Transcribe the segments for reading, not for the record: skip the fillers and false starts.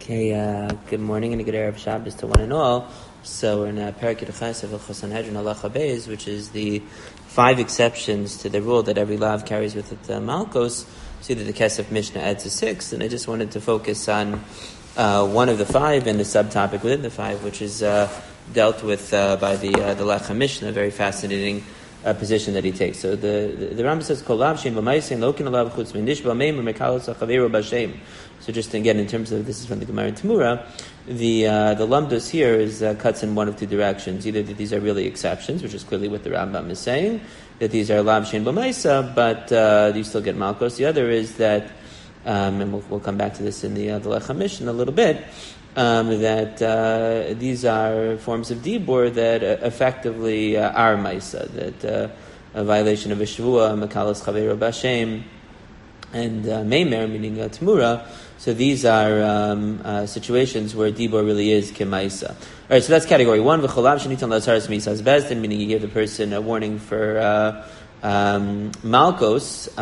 Okay, good morning and a good Erev Shabbos to one and all. So we're in Perek Yud of Hilchos Sanhedrin Halacha Beis, which is the 5 exceptions to the rule that every lav carries with it Malkos. See that the Kesef Mishnah adds a 6th, and I just wanted to focus on one of the 5 and the subtopic within the 5, which is dealt with by the Lechem Mishnah, a very fascinating position that he takes. So the Rambam says, "Kol lav shein b'maisein lokin alav chutz minishba meim mekalos achaveru b'shem." So just again, in terms of, this is from the Gemara in Tamura, the lumdos here is cuts in one of two directions. Either that these are really exceptions, which is clearly what the Rambam is saying, that these are lav shein b'maisa, but you still get malkos. The other is that, and we'll come back to this in the Lechem Mishnah a little bit, that these are forms of dibur that effectively are maisa, that a violation of a shvua, mekalos chaveru b'shem, and meimer, meaning tamura. So these are situations where dibur really is kemaisa. All right, so that's category 1. V'cholav shenitan lazaras misas bezdin, meaning you give the person a warning for malkos.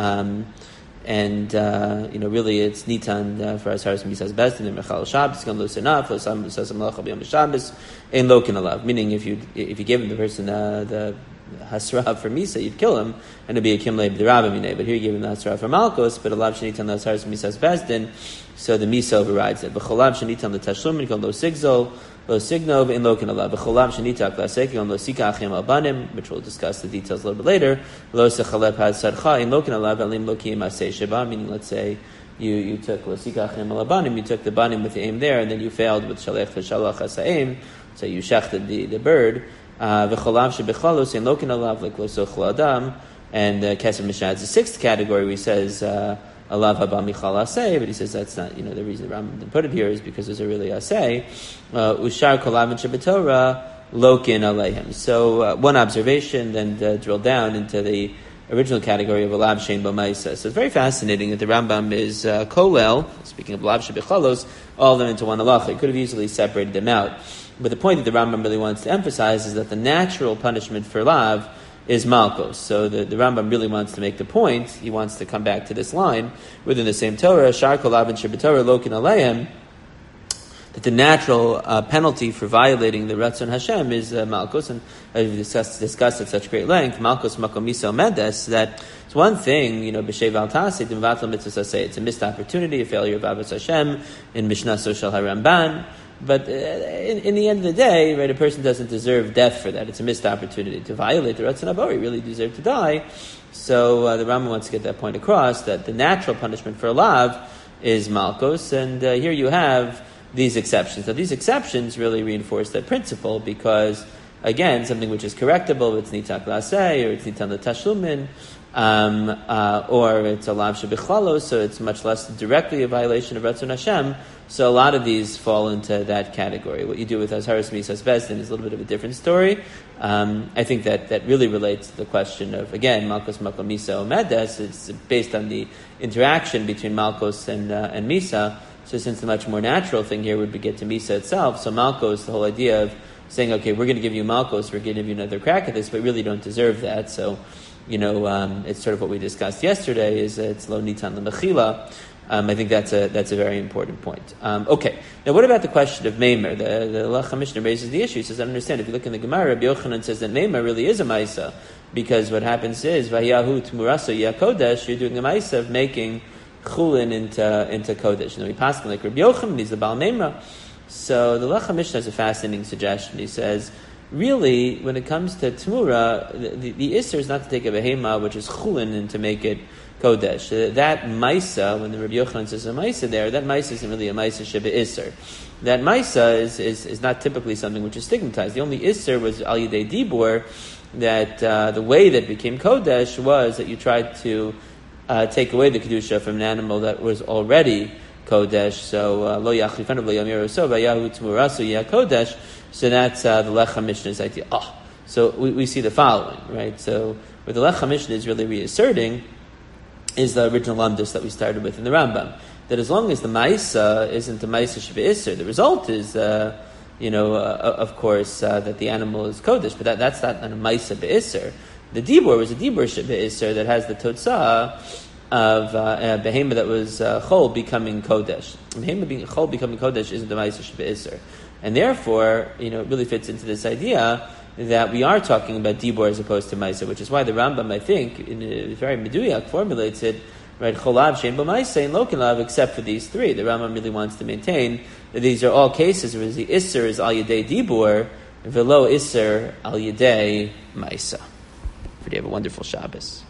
And really, it's nitan for asaras misas bezdin and mechal shabbos. Gan lo senaf lo sam misas malacha b'yom shabbos ein lokin alav. Meaning, if you give him the person the hasra for misa, you'd kill him, and it'd be a kimlei b'derabamine. But here you give him the hasra for malkos, but alav shenitan lasaras misas bezdin, so the misa overrides it. B'cholav shenitan l'tashlumin gan lo sigzol lo signov in lokin alav. B'cholav shenitak lasek gan lo sika achim albanim, which we'll discuss the details a little bit later. Lo sechalep has sarcha in lokin alav alim lokim asay sheba. Meaning, let's say you took lo sika achim albanim, you took the banim with the aim there, and then you failed with shalech v'shalach asaim, so you shechted the bird. V'cholav shebechalos in lokin alav like lo sochel adam. And Kesef Mishnah adds the 6th category where he says alav haba michal asay, but he says that's not, the reason the Rambam didn't put it here is because there's a really asay. Ushar kolavin shebetorah lokin aleihem. So one observation, then drill down into the original category of alav shein b'maisa. So it's very fascinating that the Rambam is kolel, speaking of alav shebechalos, all of them into one halacha. He could have easily separated them out. But the point that the Rambam really wants to emphasize is that the natural punishment for lav is malkos. So the Rambam really wants to make the point. He wants to come back to this line within the same Torah, Shar kol lavin shebetorah lokin aleihem, that the natural penalty for violating the Ratzon Hashem is malkos. And as we've discussed at such great length, malkos makom miso medes, that it's one thing, b'shev al tasei, d'mvatel mitzvah say it's a missed opportunity, a failure of Avos Hashem, in Mishnah Soshal HaRamban. But in the end of the day, right, a person doesn't deserve death for that. It's a missed opportunity to violate the Ratzon Haba. He really deserved to die. So the Rambam wants to get that point across, that the natural punishment for a lav is malkos. And here you have these exceptions. Now these exceptions really reinforce that principle because, again, something which is correctable, it's nitak laseh, or it's nitan l'tashlumin, or it's a lav shebichalo, so it's much less directly a violation of Ratzon Hashem. So a lot of these fall into that category. What you do with Azaras Misas Bezdin is a little bit of a different story. I think that really relates to the question of, again, Malkos Makom Misa Omedes. It's based on the interaction between Malkos and Misa. So since the much more natural thing here would be get to Misa itself, so Malkos, the whole idea of saying, okay, we're going to give you Malkos, we're going to give you another crack at this, but really don't deserve that. So, it's sort of what we discussed yesterday, is it's Lo Nitan L'Mechila. I think that's a very important point. Okay, now what about the question of Meimer? The Lechem Mishnah raises the issue. He says, I understand. If you look in the Gemara, Rabbi Yochanan says that Meimer really is a Maisa, because what happens is Vayahu Tmuraso Yakodesh. You're doing a Maisa of making Chulin into Kodesh. We pass like Rabbi Yochanan. He's the Baal Meimer. So the Lechem Mishnah has a fascinating suggestion. He says, really, when it comes to Tmura, the Isser is not to take a Behema, which is Chulin, and to make it Kodesh. That Maisa, when the Rabbi Yochanan says a Maisa there, that Maisa isn't really a Maisa Sheba Isser. That Maisa is not typically something which is stigmatized. The only Isser was Al Yidei Dibur, that the way that became Kodesh was that you tried to take away the Kedusha from an animal that was already Kodesh. So, Lo Yachlifanav Lo Yamiru So, Vayahu Tmurasu Ya Kodesh. So that's the Lechem Mishnah's idea. So we see the following, right? So what the Lechem Mishnah is really reasserting is the original lumdus that we started with in the Rambam. That as long as the Maisa isn't a Maisa Sheba Isser, the result is, of course, that the animal is Kodesh, but that's not a Maisa Be'isser. The Dibur was a Dibur Sheba Isser that has the Totzah of a behema that was chol becoming kodesh. Behema being chol becoming kodesh isn't the ma'aser shebe'isser, and therefore, it really fits into this idea that we are talking about dibur as opposed to ma'aser, which is why the Rambam, I think, in a very meduyak, formulates it right. Cholav shein b'ma'aser and lokin lav, except for these three. The Rambam really wants to maintain that these are all cases where the isser is al yedei dibur, velo isser al yedei ma'aser. You have a wonderful Shabbos.